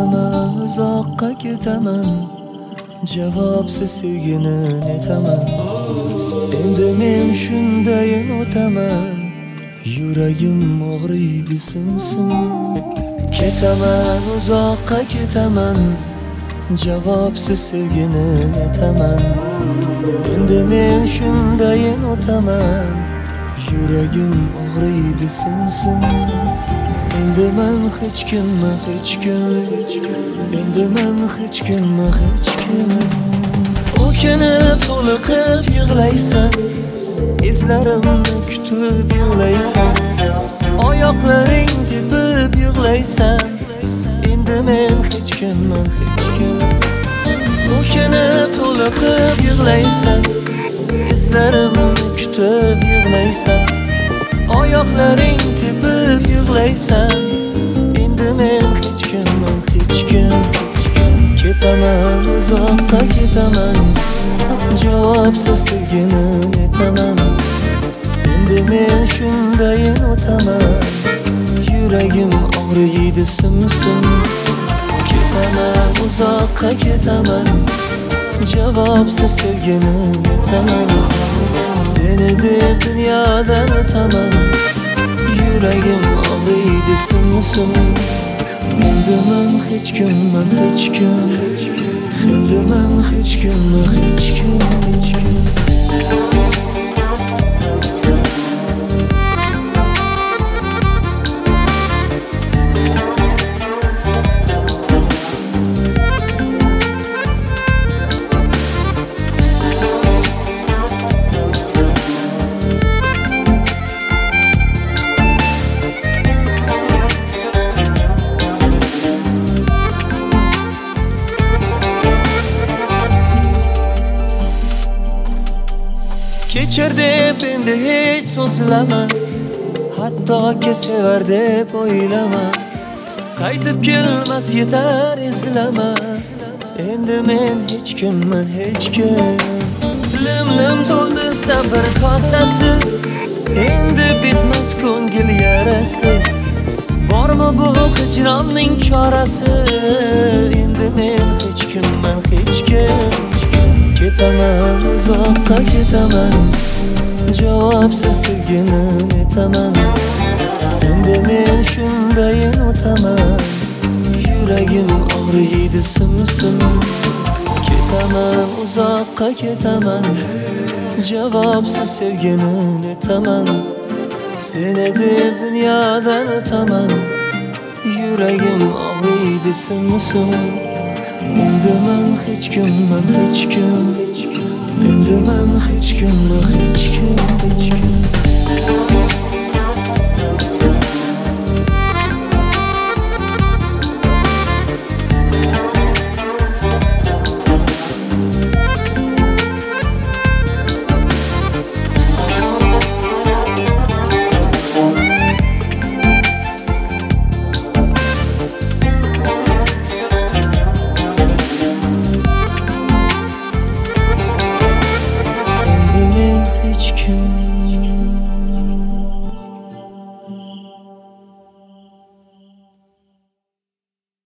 Ketaman, uzoqqa ketaman, javobsiz sevgini netaman. Endi men shundayin o'taman, yuragim og'riydi simsim. Ketaman, uzoqqa ketaman, javobsiz sevgini netaman. Endi men shundayin o'taman, yuragim og'riydi simsim. Endi men hech kimma hech kim, endi men hech kimma hech kim. O'kinib to'liqib yig'laysan, izlarimni kutib yig'laysan, oyoqlaring tepib yig'laysan. Endi men hech kimman hech kim. O'kinib to'liqib yig'laysan, izlarimni kutib yig'laysan, oyoqlaring tepib yig'laysan. Endi men hech kimman hech kim. Ketaman, uzoqqa ketaman, javobsiz sevgini netaman. Endi men shundayin o'taman, yuragim og'riydi simsim. Ketaman, uzoqqa ketaman, javobsiz sevgini netaman. Seni deb dunyodan o'taman, yuragim og'riydi simsim. Endi men hech kimman hech kim, endi men hech kimman hech kim, hech kim. Kechir deb endi hech so'zlama, hattoki sevar deb o'ylama. Qaytib kelmas yetar izlama, endi men hech kimman hech kim. Lim-lim to'ldi sabr kosasi, endi bitmas ko'ngil yarasi. Bormi bu hijronning chorasi, endi men hech kimman hech kim. Ketaman, uzoqqa ketaman, javobsiz sevgini netaman. Endi men shundayin o'taman, yuragim og'riydi simsim. Ketaman, uzoqqa ketaman, javobsiz sevgini netaman. Seni deb dunyodan o'taman, yuragim og'riydi simsim. Endi men hech kimman hech kim, endi men hech kimman hech kim, hech kim.